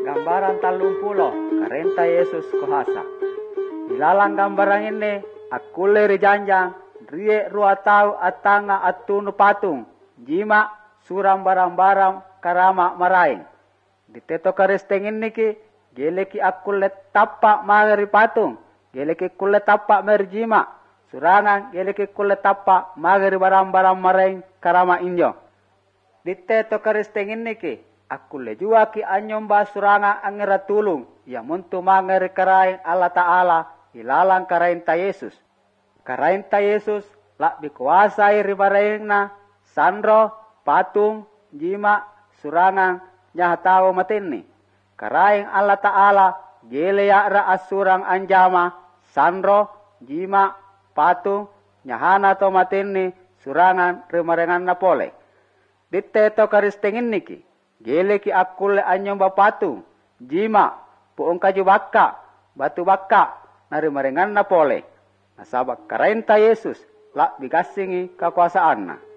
gambaran 30 karenta Yesus kuhasa. Ilalang gambaran ini akule rijanjang rie rua tau atanga atunu patung jima suram barang-barang karama maraing. Diteto karistengin niki geleki akule tappa magari patung geleki kule tappa merjima surangan geleki kule tappa magari barang-barang maraing karama injo. Diteto karistengin niki akule jua ki anyom basuranga angera tulung ya muntu mangeri karain Allah Ta'ala ilalang karain ta Yesus. Karain ta Yesus lak bikuasai ribaraingna sandro patung jima surangan nyahatao matinni. Karain Allah Ta'ala gele yakra asurang anjama sandro jima patung nyahana to matinni surangan rimarengan na pole. Diteto karistengin niki gele ki akul anyong bapatung jima puong kaju bakka batu bakka nari marengan na pole nasabak karain ta Yesus lak bigasingi kakuasaanna.